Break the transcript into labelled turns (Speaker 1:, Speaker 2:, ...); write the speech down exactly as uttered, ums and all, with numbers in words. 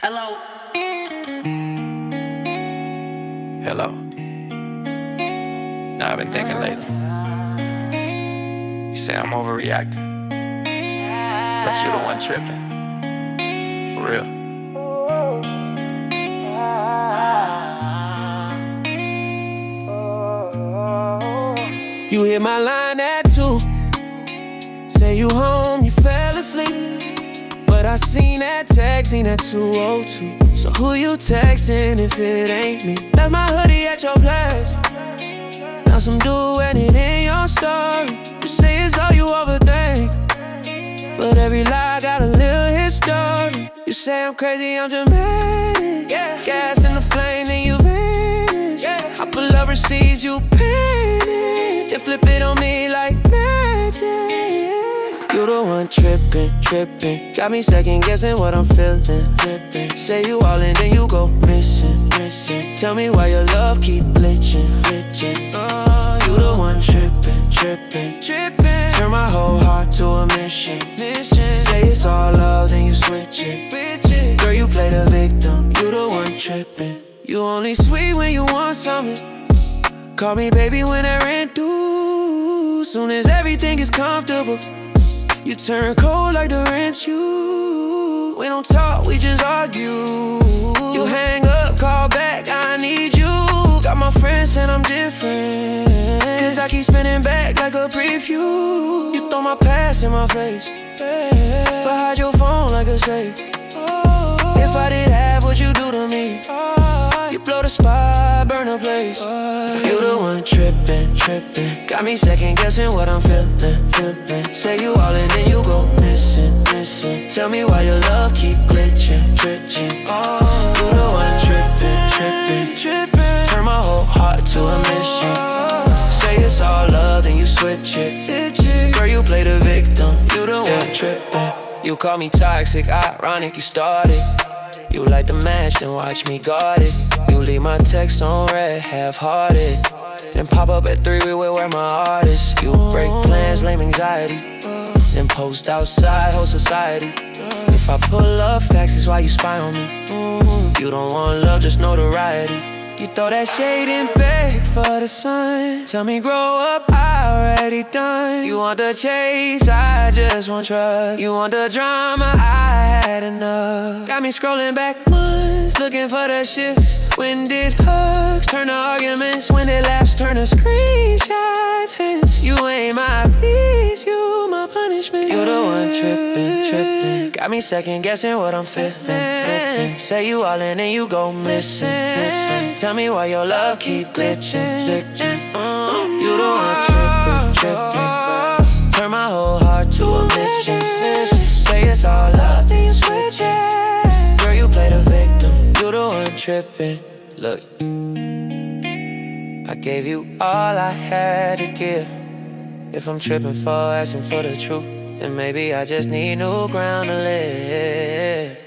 Speaker 1: Hello.
Speaker 2: Hello. Now I've been thinking lately. You say I'm overreacting, but you the one tripping. For real.
Speaker 3: You hit my line at two. Say you home, you fell asleep. But I seen that texting at two oh two. So who you texting if it ain't me? Left my hoodie at your place. Now some dude and it in your story. You say it's all you overthink, but every lie got a little history. You say I'm crazy, I'm dramatic. Yeah. Gas in the flame, then you vanish. Yeah. I pull up receipts, you panic. Then flip it on me like magic. You the one trippin', trippin'. Got me second guessing what I'm feelin', trippin'. Say you all in, then you go missing, missing. Tell me why your love keep glitchin', glitchin'. Oh, you the one trippin', trippin', trippin'. Turn my whole heart to a mission, mission. Say it's all love, then you switch it, switch it. Girl, you play the victim, you the one trippin'. You only sweet when you want something. Call me baby when that rent due. Soon as everything is comfortable, you turn cold like the rent you. We don't talk, we just argue. You hang up, call back, I need you. Got my friends and I'm different, cause I keep spinning back like a preview. You throw my past in my face, but hide your phone like a safe. If I did have what you do to me, you blow the spot, burn the place. You the one trippin', trippin'. Got me second guessing what I'm feelin', feelin'. Say you all in, then you go missing, missing. Tell me why your love keep glitchin', glitchin'. Oh, you the one trippin', trippin', trippin'. Turn my whole heart to a mission. Say it's all love, then you switch it. Girl, you play the victim, you the one trippin'. You call me toxic, ironic, you started. You light the match, then watch me guard it. You leave my text on red, half-hearted. Then pop up at three, we will where my heart is. You break plans, lame anxiety. Then post outside, whole society. If I pull up facts, it's why you spy on me. You don't want love, just notoriety. You throw that shade and beg for the sun. Tell me grow up, I already done. You want the chase, I just want trust. You want the drama, I had enough. Got me scrolling back months, looking for the shift. When did hugs turn to arguments? When did laughs turn to screenshots? Hints, you ain't my peace, you my punishment. You the one trippin', trippin'. Got me second guessing what I'm feelin'. Say you all in and you go missing, missing. Tell me why your love keep glitchin', glitchin'. Mm, you the one trippin', trippin'. Turn my whole heart to a mission, mission. Say it's all love, then you switch it. Girl, you play the victim, you the one trippin'. Look, I gave you all I had to give. If I'm trippin' for asking for the truth, then maybe I just need new ground to live.